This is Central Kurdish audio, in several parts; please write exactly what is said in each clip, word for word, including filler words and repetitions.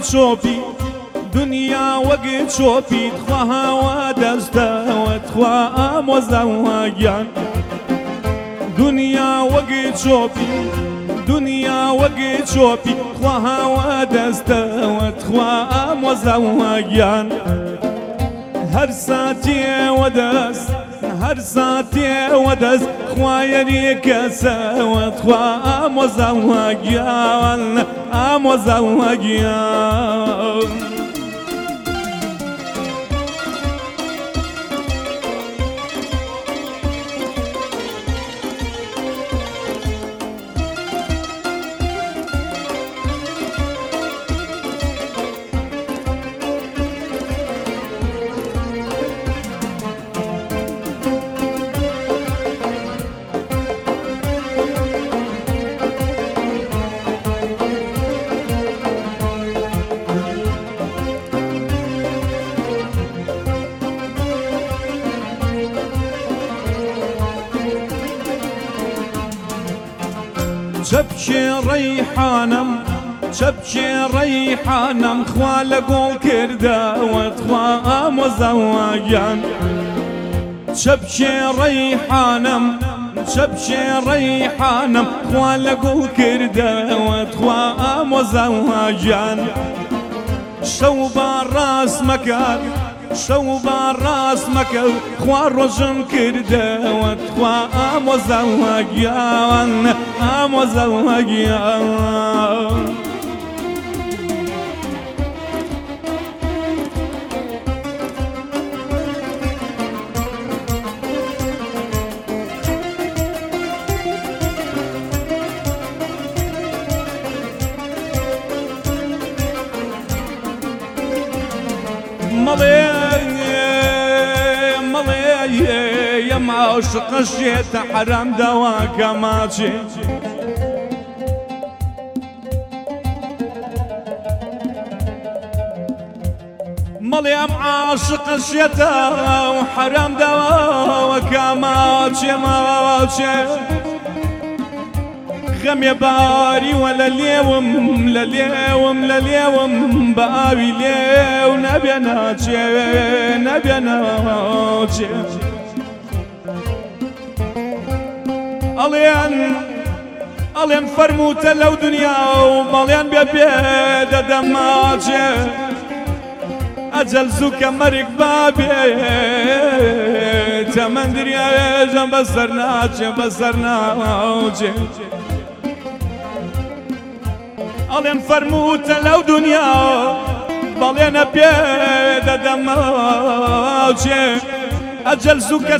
چۆپی دنیا وەگی چۆپی خوا هاوا دەستەوە خوا ئامۆزەوەگیان دنیا وەگی چۆپی دنیا وەگی چۆپی خوا هاوا دەستەوە خوا ئامۆزەوەگیان هەر ساتێوە دەست هەر ساتێوە دەست خوایەری کەسەوە خوا ئامۆزەوەگیان ئامۆزەوەگیان چەپکێ ڕەیحانم چەپکێ ڕەیحانم خوا لە گۆڵ کردەوە خوا ئامۆزەوەگیان چەپکێ ڕەیحانم چەپکێ ڕەیحانم خوا لە گۆڵ کردەوە خوا ئامۆزەوەگیان شەو با ڕاست مەکات شەو با ڕاست مەکە خوا ڕۆژم کردەوە خوا ئامۆزەوەگیان ئامۆزەوەگیان مەڵێ يم عاشق الشيت حرام دواك ماشي مال يم عاشق الشيت وحرام دواك ماشي ماشي خم يا باري ولا اليوم لا اليوم لا اليوم بقاوي ليه ونبي ناجي نبي ناجي أليان أليان فرموت لو دنيا ومليان بيبيد دماجي أجل زوكا مرق بابي تمن دريا جنب بصرناجي بصرناجي أليان فرموت لو دنيا مليان بيبيد دماجي أجل زوكا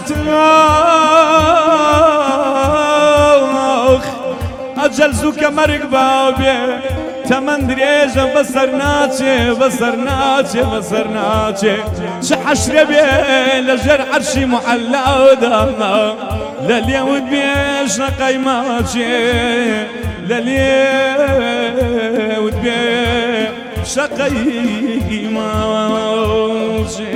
أجل زوكا مرق بابي تمن دريجة بصرناجي بصرناجي بصرناجي شحشر بي لجر عرشي محلى ودانا لليود بيش نقيماجي لليود بيش نقيماجي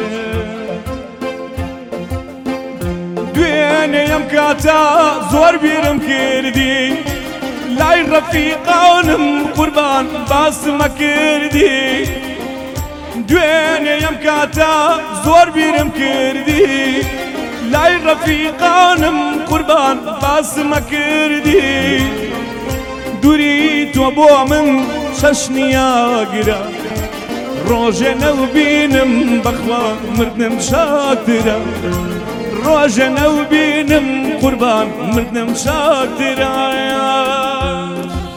دويني يمكاتا زور بيرم كردي لاي رفيقانم قربان باس ما كردي دويني يمكاتا زور بيرم كردي لاي رفيقانم قربان باس ما كردي دوريت وابو من ششنيا قرا روجي نوبينم بخوا مردنم شاكترا روجه نو بینم قربان مردم شاکران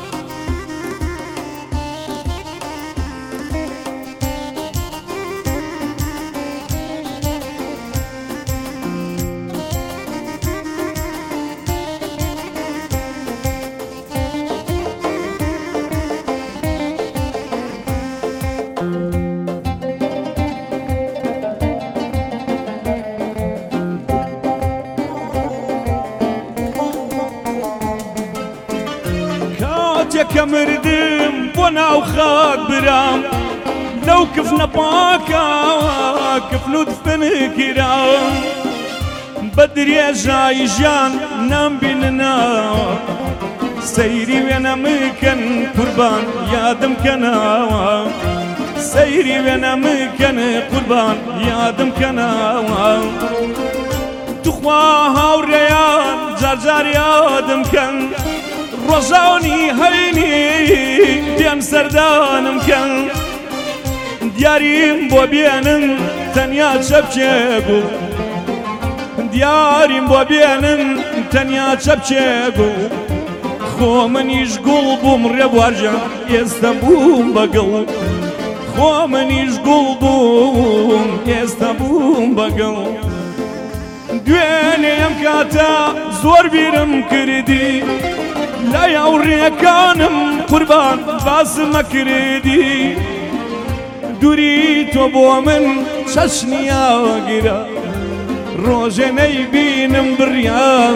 کە مردم بۆ ناو خاک برام لەو کفنە پاکەوە کفن و دفن کرام بە درێژایی ژیان نامبیننەوە سەیری وێنە مکەن قوربان یادم کەنەوە سەیری وێنە مکەنە قوربان یادم کەنەوە توخوا هاوڕێیان جارجار یادم کەن ڕۆژاوی هەینی دێم سەردانم کەن دیاریم بۆ بێنن تەنیا چەپچێ بوو دیاریم بۆ بێنن تەنیا چەپچێ بوو خۆ منیش گوڵ بووم ڕێبوارجان ئێستا بووم بەگەڵ خۆ منیش گوڵ بووم ئێستا بووم بەگەڵ دوێنێ ئەم کاتە زۆر بیرم کردی لای هاوڕێکانم قوربان باسم مەکردی دووری تۆ بۆ من چەشنیاگرە ڕۆژێ نەیبینم بڕیان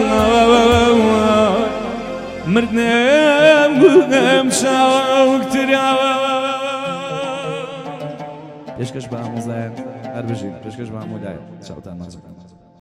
مردنم شاوکترا پێشکەش بە ئامۆزایان هەر بژین پێشکەش بە هەموو لایەن چاوتان مەرجەکەن